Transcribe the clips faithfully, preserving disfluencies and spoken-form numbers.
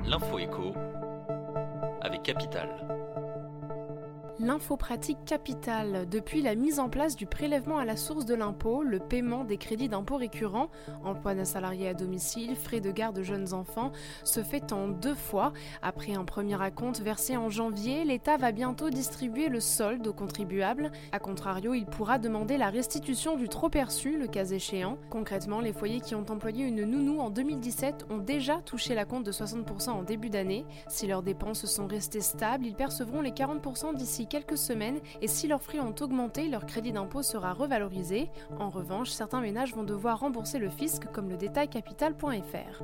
L'info éco avec Capital. L'info pratique Capital. Depuis la mise en place du prélèvement à la source de l'impôt, le paiement des crédits d'impôt récurrents, emploi d'un salarié à domicile, frais de garde de jeunes enfants, se fait en deux fois. Après un premier acompte versé en janvier, l'État va bientôt distribuer le solde aux contribuables. A contrario, il pourra demander la restitution du trop perçu, le cas échéant. Concrètement, les foyers qui ont employé une nounou en deux mille dix-sept ont déjà touché l'acompte de soixante pour cent en début d'année. Si leurs dépenses sont restées stables, ils percevront les quarante pour cent d'ici quelques semaines et si leurs frais ont augmenté, leur crédit d'impôt sera revalorisé. En revanche, certains ménages vont devoir rembourser le fisc comme le détaille capital point f r.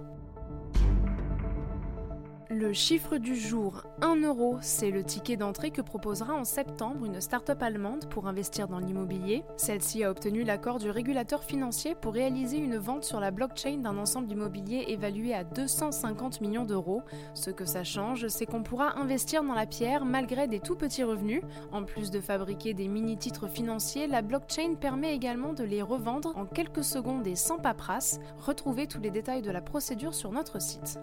Le chiffre du jour, un euro, c'est le ticket d'entrée que proposera en septembre une start-up allemande pour investir dans l'immobilier. Celle-ci a obtenu l'accord du régulateur financier pour réaliser une vente sur la blockchain d'un ensemble immobilier évalué à deux cent cinquante millions d'euros. Ce que ça change, c'est qu'on pourra investir dans la pierre malgré des tout petits revenus. En plus de fabriquer des mini-titres financiers, la blockchain permet également de les revendre en quelques secondes et sans paperasse. Retrouvez tous les détails de la procédure sur notre site.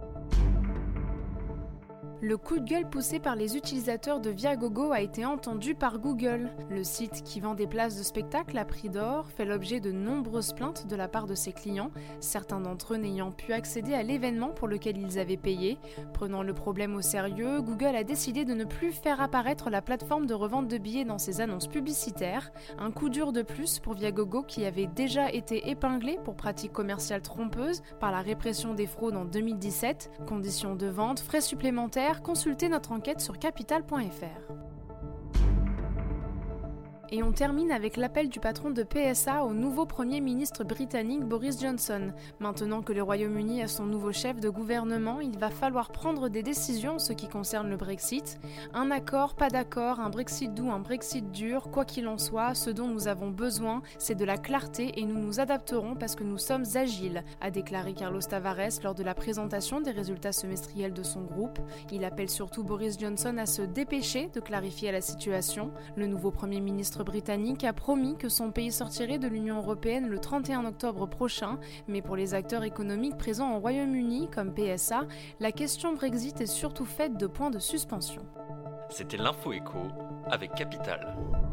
Le coup de gueule poussé par les utilisateurs de Viagogo a été entendu par Google. Le site qui vend des places de spectacle à prix d'or fait l'objet de nombreuses plaintes de la part de ses clients, certains d'entre eux n'ayant pu accéder à l'événement pour lequel ils avaient payé. Prenant le problème au sérieux, Google a décidé de ne plus faire apparaître la plateforme de revente de billets dans ses annonces publicitaires. Un coup dur de plus pour Viagogo qui avait déjà été épinglé pour pratiques commerciales trompeuses par la répression des fraudes en deux mille dix-sept. Conditions de vente, frais supplémentaires, consultez notre enquête sur capital point f r. Et on termine avec l'appel du patron de P S A au nouveau Premier ministre britannique Boris Johnson. Maintenant que le Royaume-Uni a son nouveau chef de gouvernement, il va falloir prendre des décisions en ce qui concerne le Brexit. Un accord, pas d'accord, un Brexit doux, un Brexit dur, quoi qu'il en soit, ce dont nous avons besoin, c'est de la clarté et nous nous adapterons parce que nous sommes agiles, a déclaré Carlos Tavares lors de la présentation des résultats semestriels de son groupe. Il appelle surtout Boris Johnson à se dépêcher de clarifier la situation. Le nouveau Premier ministre britannique a promis que son pays sortirait de l'Union européenne le trente et un octobre prochain, mais pour les acteurs économiques présents au Royaume-Uni, comme P S A, la question Brexit est surtout faite de points de suspension. C'était l'info éco avec Capital.